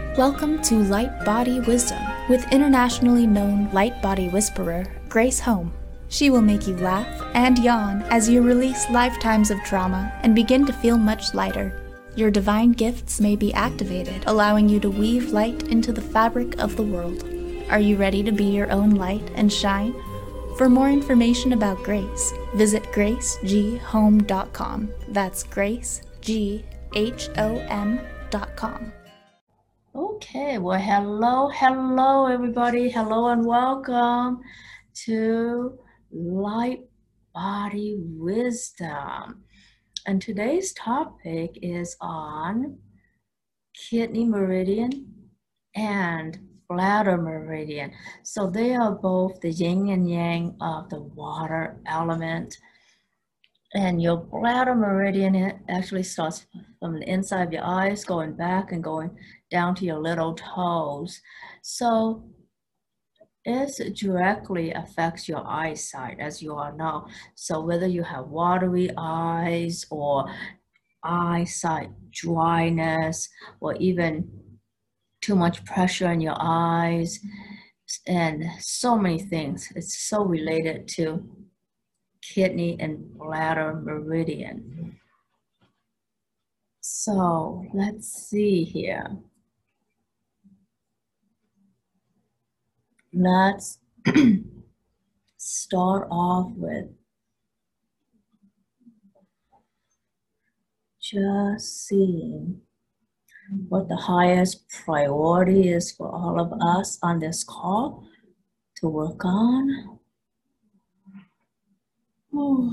Welcome to Light Body Wisdom with internationally known light body whisperer Grace Home. She will make you laugh and yawn as you release lifetimes of trauma and begin to feel much lighter. Your divine gifts may be activated, allowing you to weave light into the fabric of the world. Are you ready to be your own light and shine? For more information about Grace, visit graceghome.com. That's graceghom.com. Okay, well, hello, everybody. Hello and welcome to Light Body Wisdom. And today's topic is on kidney meridian and bladder meridian. So they are both the yin and yang of the water element. And your bladder meridian actually starts from the inside of your eyes, going back and going down to your little toes. So it directly affects your eyesight, as you all know. So whether you have watery eyes or eyesight dryness, or even too much pressure in your eyes, and so many things, it's so related to kidney and bladder meridian. So let's see here. Let's start off with just seeing what the highest priority is for all of us on this call to work on. Ooh.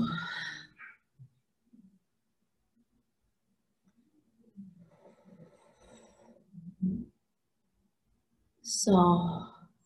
So,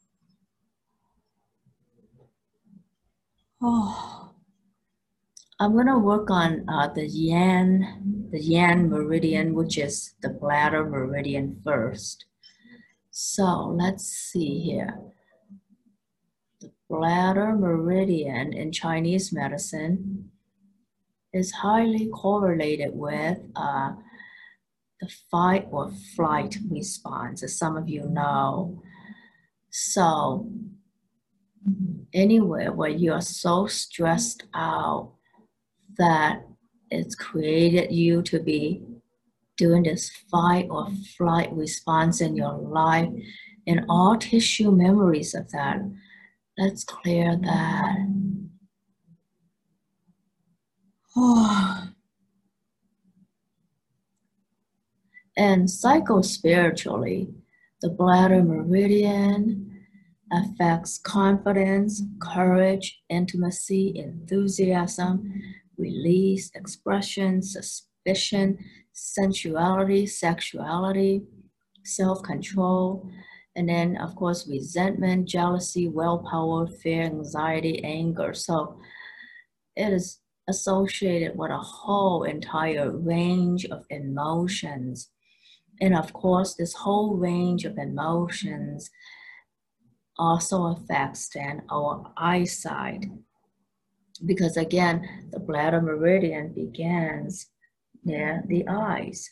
I'm gonna work on the yang meridian, which is the bladder meridian first. So let's see here. The bladder meridian in Chinese medicine is highly correlated with the fight or flight response, as some of you know. So anywhere where you are so stressed out that it's created you to be doing this fight or flight response in your life, and all tissue memories of that, let's clear that. And psychospiritually, the bladder meridian affects confidence, courage, intimacy, enthusiasm, release, expression, suspicion, sensuality, sexuality, self-control, and then, of course, resentment, jealousy, willpower, fear, anxiety, anger. So it is associated with a whole entire range of emotions. And of course, this whole range of emotions also affects then our eyesight. Because again, the bladder meridian begins near the eyes.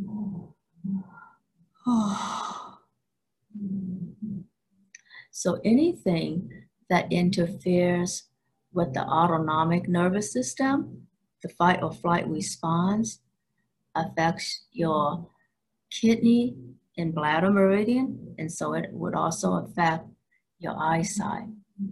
So anything that interferes with the autonomic nervous system, the fight or flight response, affects your kidney and bladder meridian, and so it would also affect your eyesight.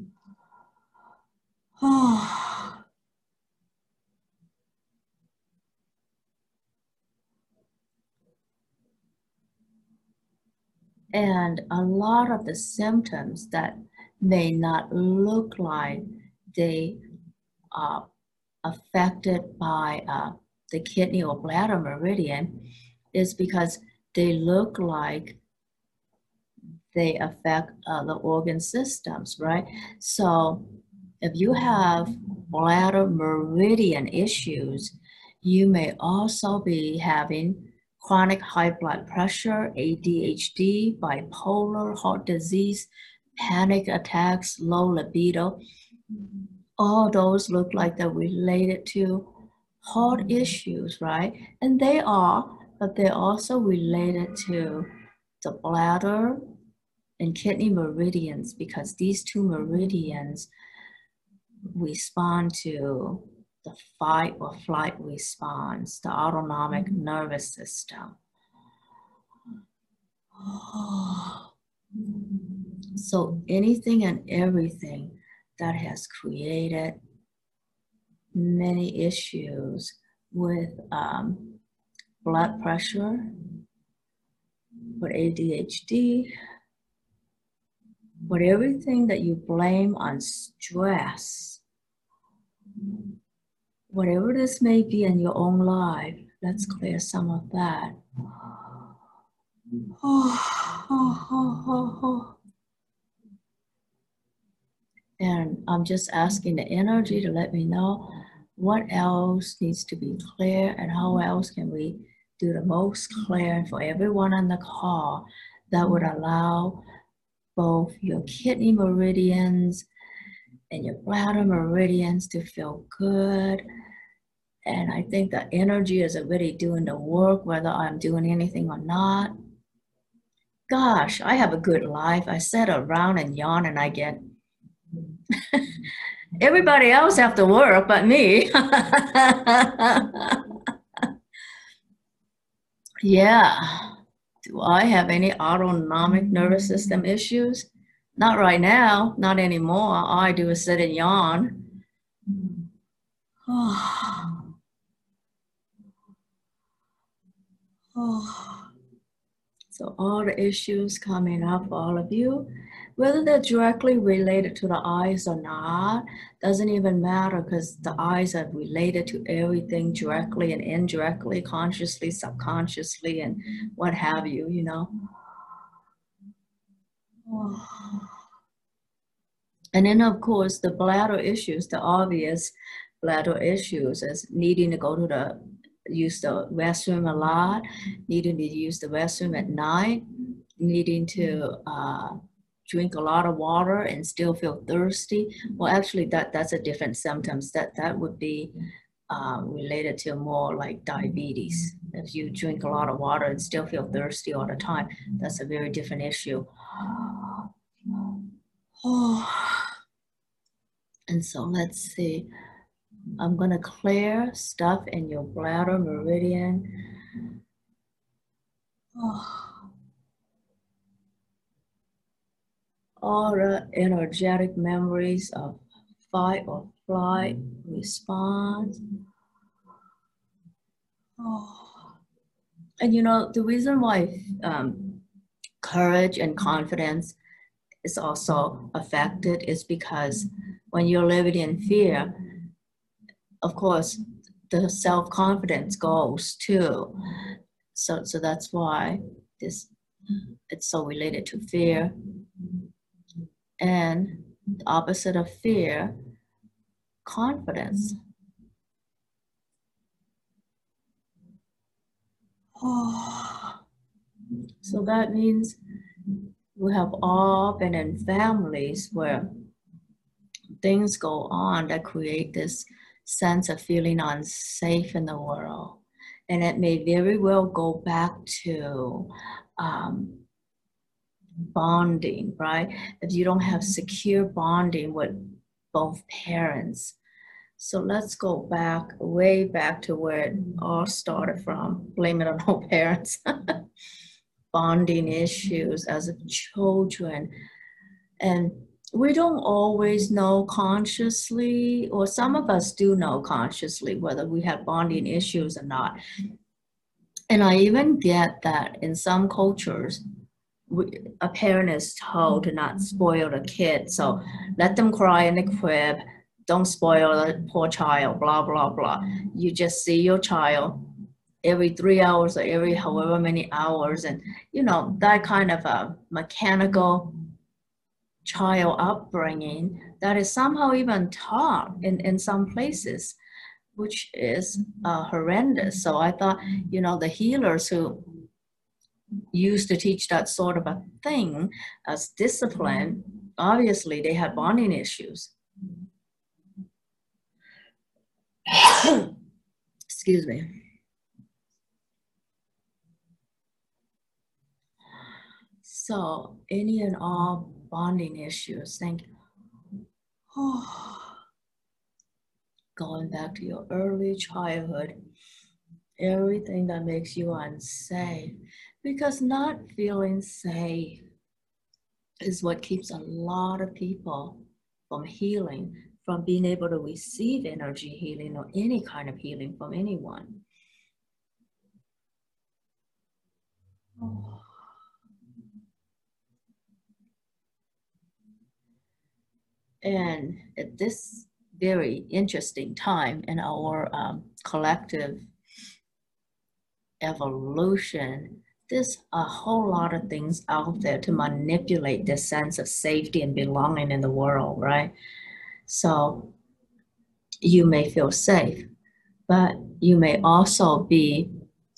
And a lot of the symptoms that may not look like they are affected by the kidney or bladder meridian is because they look like they affect the organ systems, right? So if you have bladder meridian issues, you may also be having chronic high blood pressure, ADHD, bipolar, heart disease, panic attacks, low libido. All those look like they're related to heart issues, right? And they are, but they're also related to the bladder and kidney meridians, because these two meridians respond to the fight or flight response, the autonomic nervous system. So anything and everything that has created many issues with blood pressure, with ADHD, with everything that you blame on stress, whatever this may be in your own life, let's clear some of that. And I'm just asking the energy to let me know what else needs to be clear and how else can we do the most clear for everyone on the call that would allow both your kidney meridians and your bladder meridians to feel good. And I think the energy is already doing the work, whether I'm doing anything or not. Gosh, I have a good life. I sit around and yawn and I get everybody else have to work but me. Yeah. Do I have any autonomic nervous system issues? Not right now, not anymore. All I do is sit and yawn. So all the issues coming up for all of you, whether they're directly related to the eyes or not, doesn't even matter, because the eyes are related to everything directly and indirectly, consciously, subconsciously, and what have you, you know. And then of course the bladder issues, the obvious bladder issues, as needing to go to use the restroom a lot, needing to use the restroom at night, needing to drink a lot of water and still feel thirsty. Well, actually that's a different symptoms. That would be related to more like diabetes. If you drink a lot of water and still feel thirsty all the time, that's a very different issue. And so let's see. I'm gonna clear stuff in your bladder meridian. All the energetic memories of fight or flight response. And you know, the reason why courage and confidence is also affected is because when you're living in fear, of course, the self-confidence goes too. So that's why it's so related to fear. And the opposite of fear, confidence. So that means we have all been in families where things go on that create this sense of feeling unsafe in the world. And it may very well go back to bonding, right? If you don't have secure bonding with both parents. So let's go back, way back to where it all started from. Blame it on our parents. Bonding issues as a children. And we don't always know consciously, or some of us do know consciously whether we have bonding issues or not. And I even get that in some cultures, a parent is told to not spoil the kid. So let them cry in the crib, don't spoil the poor child, blah, blah, blah. You just see your child every 3 hours or every however many hours. And, you know, that kind of a mechanical child upbringing that is somehow even taught in some places, which is horrendous. So I thought, you know, the healers who used to teach that sort of a thing as discipline, obviously they had bonding issues. Excuse me. So any and all bonding issues, think, going back to your early childhood, everything that makes you unsafe, because not feeling safe is what keeps a lot of people from healing, from being able to receive energy healing or any kind of healing from anyone. And at this very interesting time in our collective evolution, there's a whole lot of things out there to manipulate this sense of safety and belonging in the world, right? So you may feel safe, but you may also be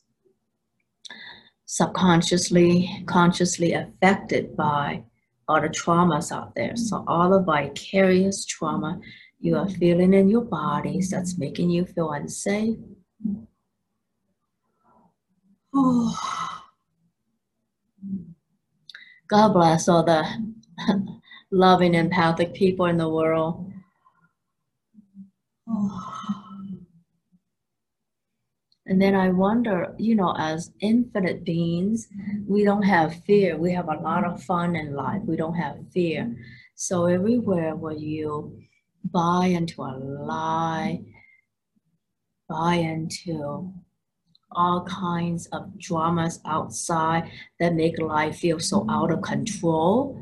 subconsciously, consciously affected by all the traumas out there. So all the vicarious trauma you are feeling in your bodies that's making you feel unsafe. God bless all the loving, empathic people in the world. And then I wonder, you know, as infinite beings, we don't have fear. We have a lot of fun in life. We don't have fear. So everywhere where you buy into a lie, buy into all kinds of dramas outside that make life feel so out of control.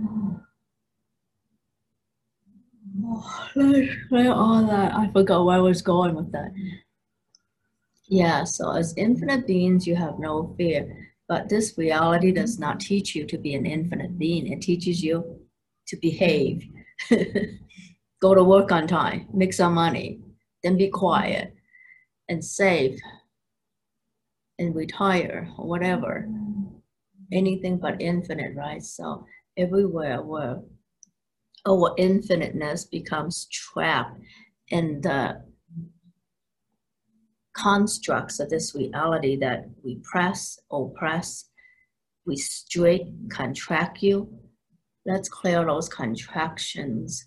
All that, I forgot where I was going with that. Yeah, so as infinite beings, you have no fear. But this reality does not teach you to be an infinite being. It teaches you to behave, go to work on time, make some money, then be quiet and save and retire or whatever. Anything but infinite, right? So everywhere where our infiniteness becomes trapped in the constructs of this reality that we press, oppress, restrict, contract you. Let's clear those contractions.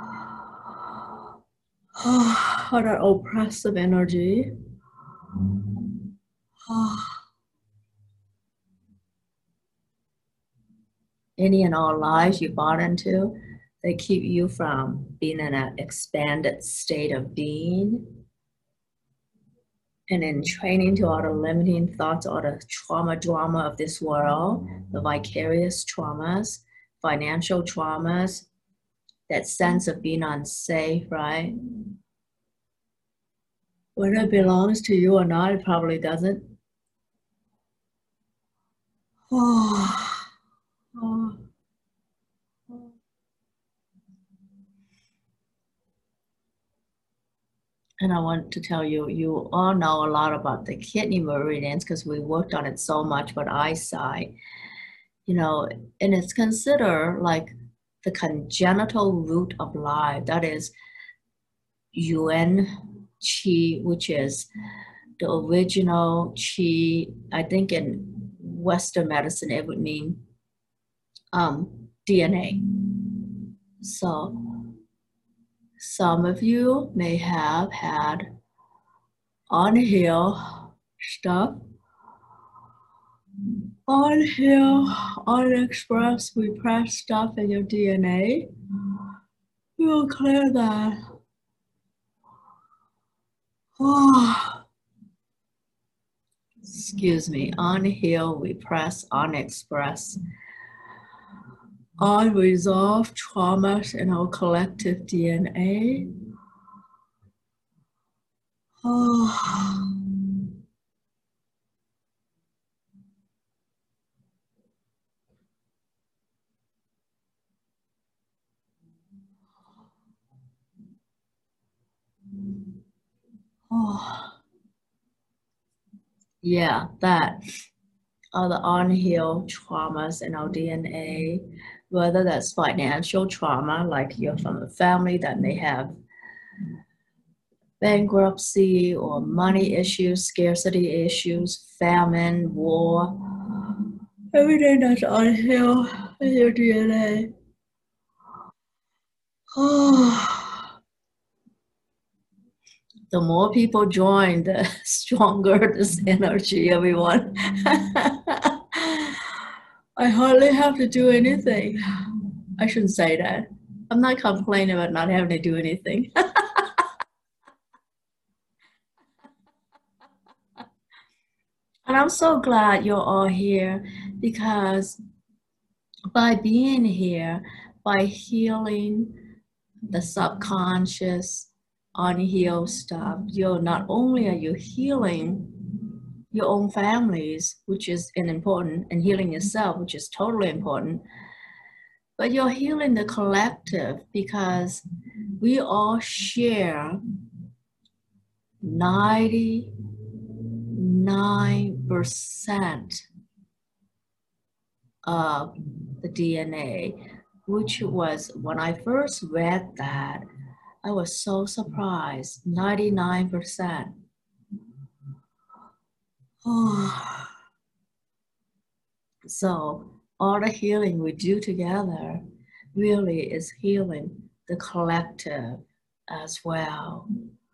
That oppressive energy. Any and all lies you bought into, they keep you from being in an expanded state of being. And in training to all the limiting thoughts, all the drama of this world, the vicarious traumas, financial traumas, that sense of being unsafe, right? Whether it belongs to you or not, it probably doesn't. And I want to tell you, you all know a lot about the kidney meridians because we worked on it so much with eyesight, you know, and it's considered like the congenital root of life. That is Yuan Qi, which is the original Qi. I think in Western medicine, it would mean DNA. So some of you may have had unhealed stuff, unhealed, unexpressed, repressed stuff in your DNA. We will clear that. Excuse me, unhealed, repressed, unexpressed, unresolved traumas in our collective DNA. Yeah, that are the unhealed traumas in our DNA, whether that's financial trauma, like you're from a family that may have bankruptcy or money issues, scarcity issues, famine, war, everything that's unhealed in your DNA. Oh. The more people join, the stronger this energy, everyone. I hardly have to do anything. I shouldn't say that. I'm not complaining about not having to do anything. And I'm so glad you're all here, because by being here, by healing the subconscious, unhealed stuff, you're not only are you healing your own families, which is important, and healing yourself, which is totally important, but you're healing the collective, because we all share 99% of the DNA, which was, when I first read that, I was so surprised. 99%. Oh. So all the healing we do together really is healing the collective as well.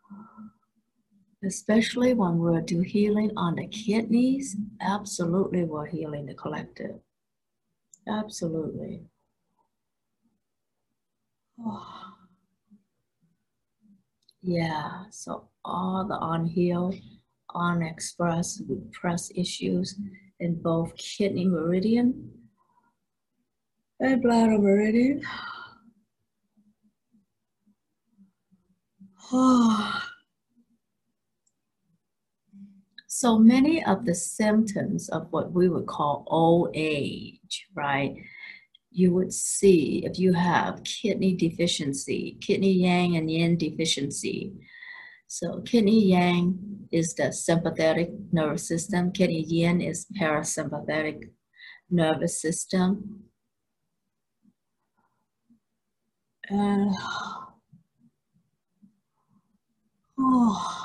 Especially when we're doing healing on the kidneys, absolutely we're healing the collective. Absolutely. Oh. Yeah, so all the unhealed, unexpressed, repressed issues in both kidney meridian and bladder meridian. Oh. So many of the symptoms of what we would call old age, right? You would see if you have kidney deficiency, kidney yang and yin deficiency. So kidney yang is the sympathetic nervous system. Kidney yin is parasympathetic nervous system. And oh.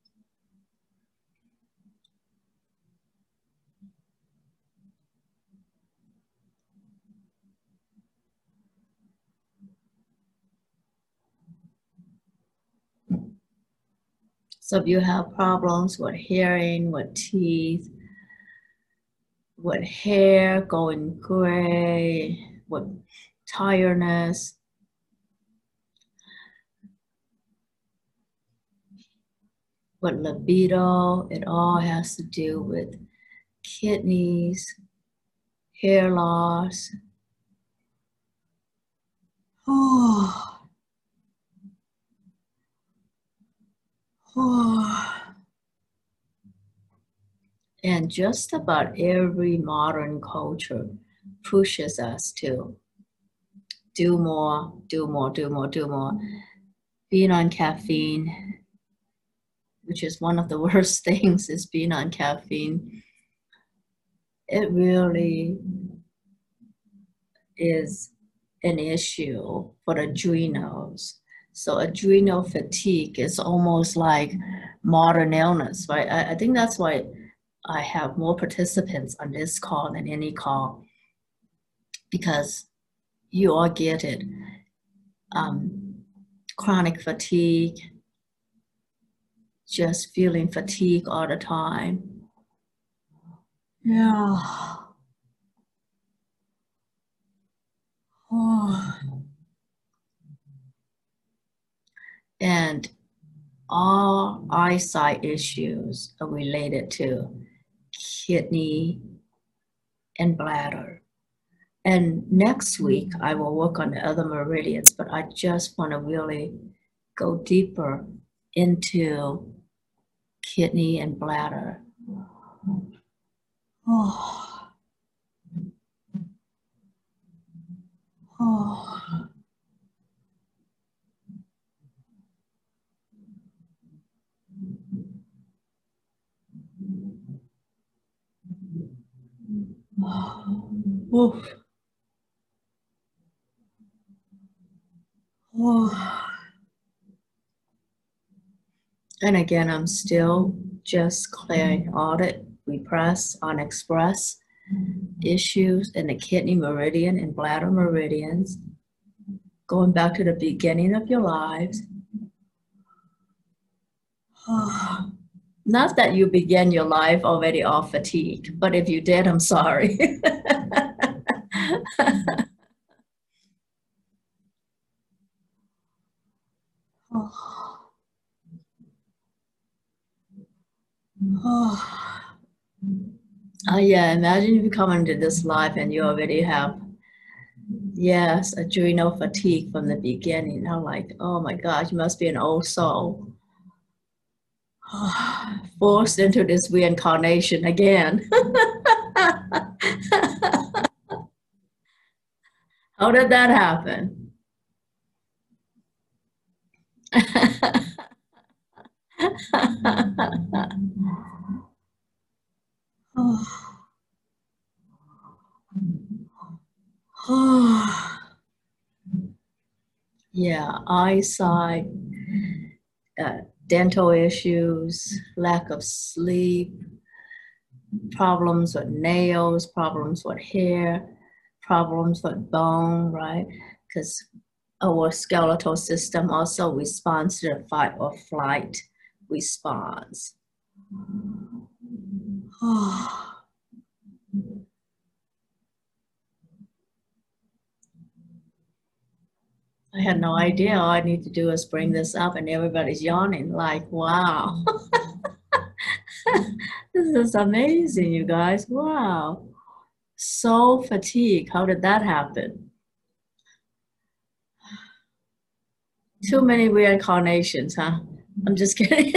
So if you have problems with hearing, with teeth, with hair going gray, with tiredness, with libido, it all has to do with kidneys, hair loss. Oh. Oh. And just about every modern culture pushes us to do more, do more, do more, do more. Being on caffeine, which is one of the worst things, is being on caffeine. It really is an issue for the adrenals. So adrenal fatigue is almost like modern illness, right? I think that's why I have more participants on this call than any call, because you all get it. Chronic fatigue, just feeling fatigue all the time. Yeah. Oh. And all eyesight issues are related to kidney and bladder. And next week, I will work on the other meridians, but I just want to really go deeper into kidney and bladder. Oh. Oh. Oof. Oh. And again, I'm still just clearing audit, repress, unexpress. issues in the kidney meridian and bladder meridians, going back to the beginning of your lives. Not that you began your life already off fatigue, but if you did, I'm sorry. Oh yeah, imagine if you come into this life and you already have, yes, adrenal fatigue from the beginning. I'm like, oh my gosh, you must be an old soul. Forced into this reincarnation again. How did that happen? Yeah, eyesight, dental issues, lack of sleep, problems with nails, problems with hair, problems with bone, right? Because our skeletal system also responds to the fight or flight response. I had no idea. All I need to do is bring this up and everybody's yawning like, wow. This is amazing, you guys. Wow. So fatigued. How did that happen? Too many reincarnations, huh? I'm just kidding.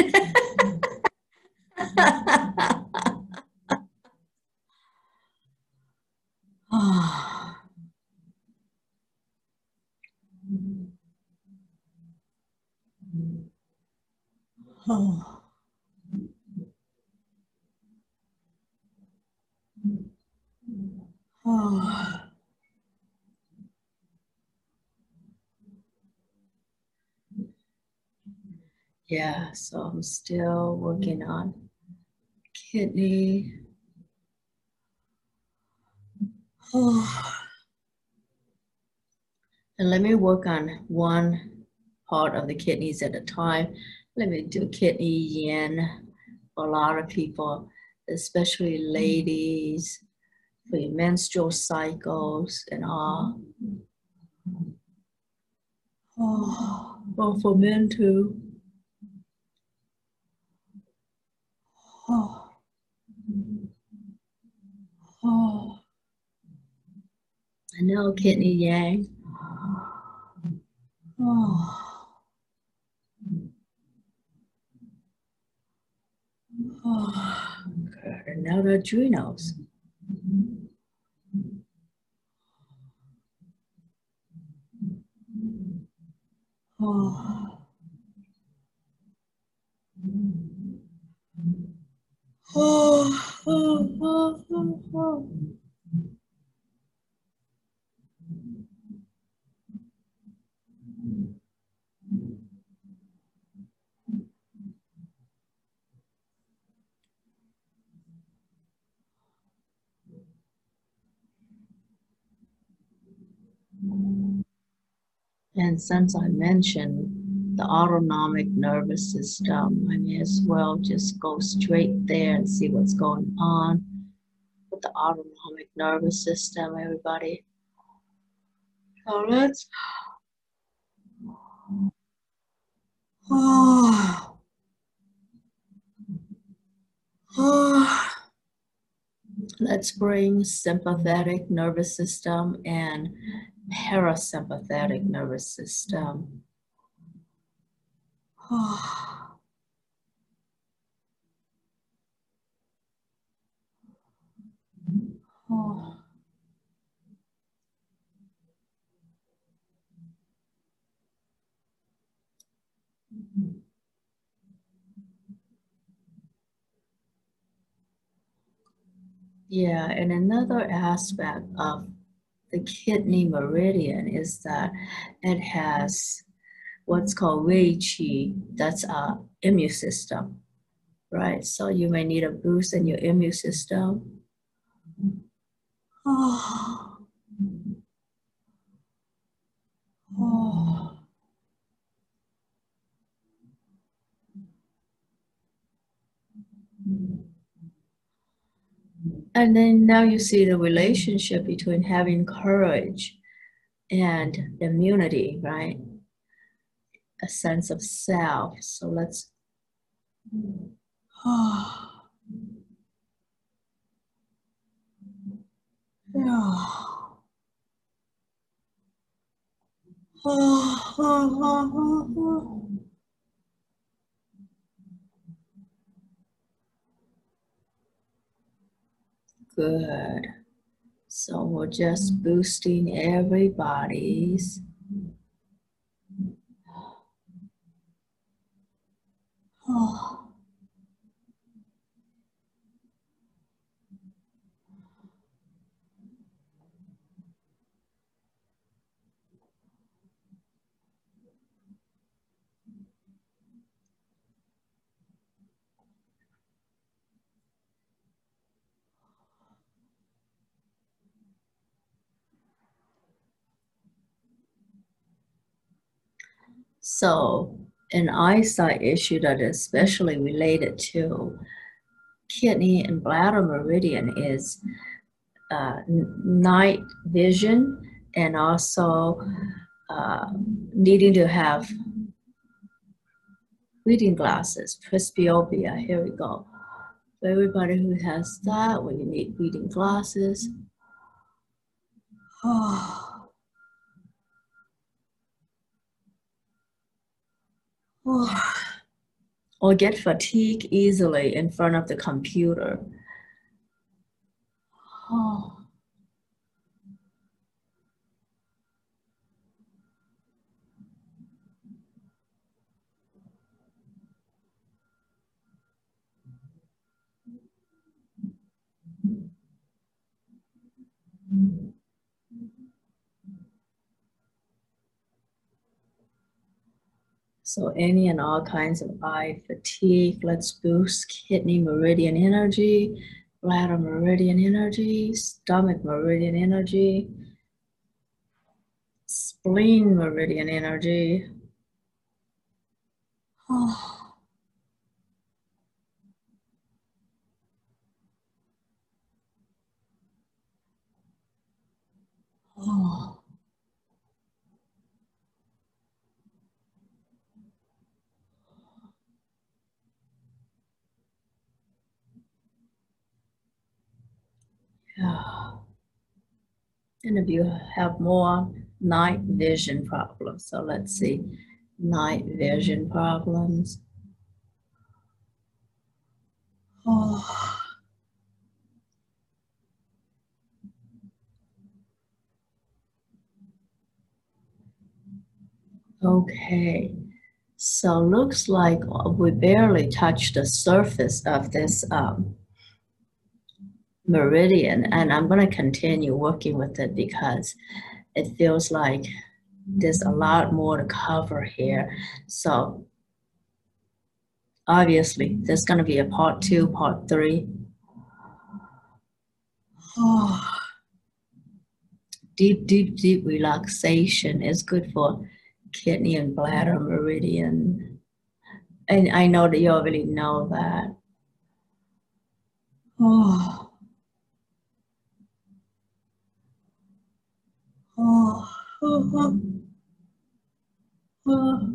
Yeah, so I'm still working on kidney. And let me work on one part of the kidneys at a time. Let me do kidney yin for a lot of people, especially ladies, for your menstrual cycles and all. Well, for men too. I know kidney yang. Good. And now the adrenals. And since I mentioned the autonomic nervous system, I may as well just go straight there and see what's going on with the autonomic nervous system, everybody. So let's let's bring sympathetic nervous system and parasympathetic nervous system. Yeah, and another aspect of the kidney meridian is that it has what's called Wei Qi, that's our immune system, right? So you may need a boost in your immune system. Oh. Oh. And then now you see the relationship between having courage and immunity, right? A sense of self. So let's. Oh. Yeah. Good. So we're just boosting everybody's. Oh. So an eyesight issue that is especially related to kidney and bladder meridian is night vision, and also needing to have reading glasses, presbyopia. Here we go. For everybody who has that, when you need reading glasses. Oh. Oh. Or get fatigued easily in front of the computer. Oh. So any and all kinds of eye fatigue, let's boost kidney meridian energy, bladder meridian energy, stomach meridian energy, spleen meridian energy. Oh. Oh. Yeah. And if you have more night vision problems, so let's see, night vision problems. Oh. Okay, so looks like we barely touched the surface of this meridian, and I'm going to continue working with it because it feels like there's a lot more to cover here. So obviously there's going to be a part 2, part 3. Oh. Deep relaxation is good for kidney and bladder meridian. And I know that you already know that. Oh. Oh. Oh. Oh.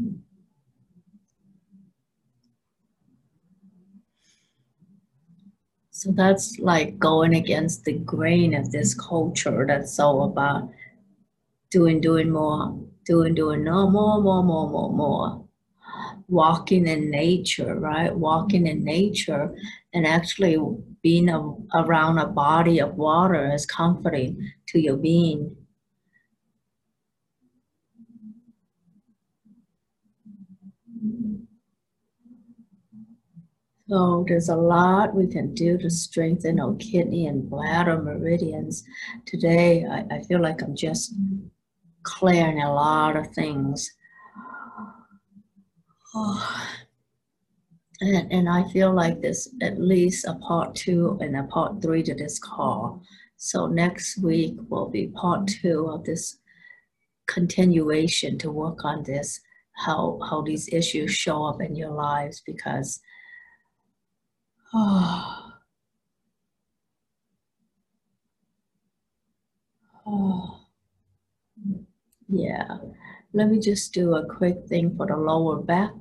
So that's like going against the grain of this culture that's all about doing more, no, more. Walking in nature, right? Walking in nature and actually being around a body of water is comforting to your being. So there's a lot we can do to strengthen our kidney and bladder meridians. Today, I feel like I'm just clearing a lot of things. Oh. And I feel like there's at least a part 2 and a part 3 to this call. So next week will be part 2 of this continuation to work on this, how these issues show up in your lives, because yeah. Let me just do a quick thing for the lower back.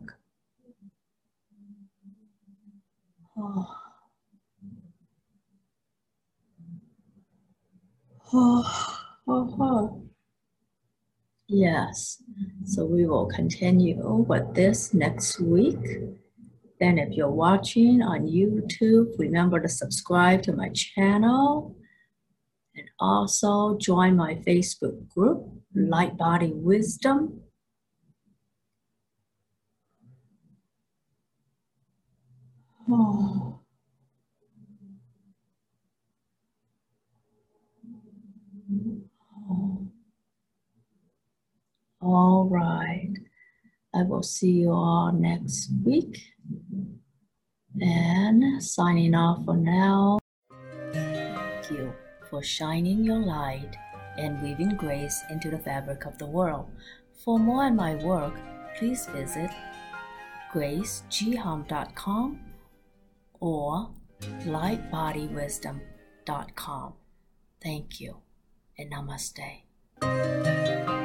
Yes, so we will continue with this next week. Then if you're watching on YouTube, remember to subscribe to my channel and also join my Facebook group, Light Body Wisdom. All right. I will see you all next week. And signing off for now. Thank you for shining your light and weaving grace into the fabric of the world. For more on my work, please visit gracegehum.com or lightbodywisdom.com. Thank you and namaste.